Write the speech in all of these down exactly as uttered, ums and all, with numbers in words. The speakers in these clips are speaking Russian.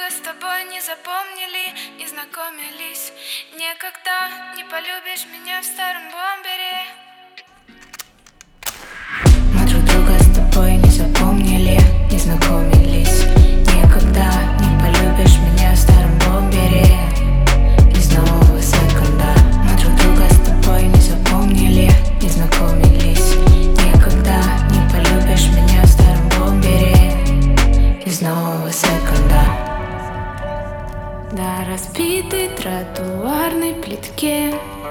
друга с тобой не запомнили, не знакомились. Никогда не полюбишь меня в старом бомбере. Мы друг друга с тобой не запомнили, не знакомились. Никогда не полюбишь меня в старом бомбере из нового секонда. Мы друг друга с тобой не запомнили, не знакомились. Никогда не полюбишь меня в старом бомбере из нового секонда. На разбитой тротуарной плитке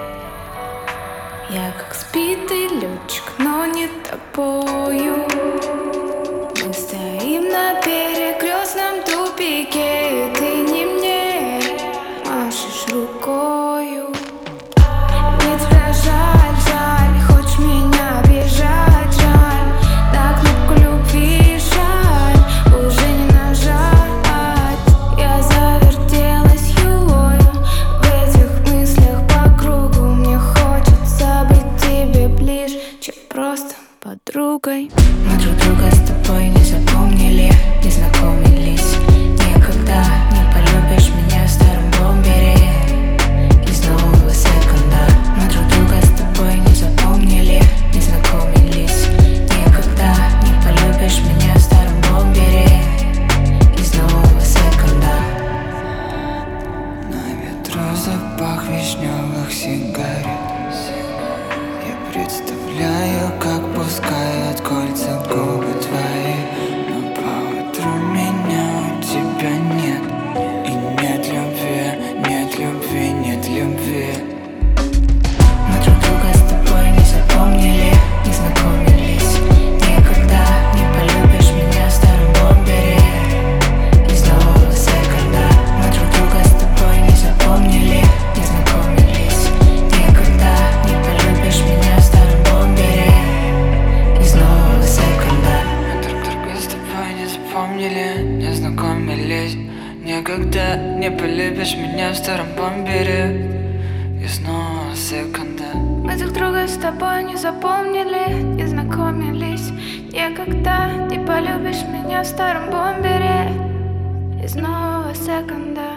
я как сбитый летчик, но не тобою. Мы стоим на перекрестном тупике, и ты не мне машешь рукою. Мне тебя жаль, жаль, хочешь меня обижать, жаль. На кнопку любви жаль, уже не нажать. Я завертелась юлою в этих мыслях по кругу. Мне хочется быть тебе ближе, чем просто подругой. Мы друг друга с тобой не запомнили, не знакомились. Никогда не полюбишь меня в старом бомбере из нового секонда. Мы друг друга с тобой не запомнили, не знакомились. Никогда не полюбишь меня в старом бомбере из нового секонда. На ветру запах вишневых сигарет. Я представляю, как пускают кольца губы твои, но поутру меня у тебя нет. И нет любви, нет любви, нет любви. Мы друг друга с тобой не запомнили, не знакомились. Никогда не полюбишь меня в старом бомбере из нового секонда. Мы друг друга с тобой не запомнили, не знакомились. Никогда не полюбишь меня в старом бомбере из нового секонда. Мы друг друга с тобой не запомнили, не знакомились. Никогда не полюбишь меня в старом бомбере из нового секонда. Мы друг друга с тобой не запомнили, не знакомились. Никогда не полюбишь меня в старом бомбере из нового секонда.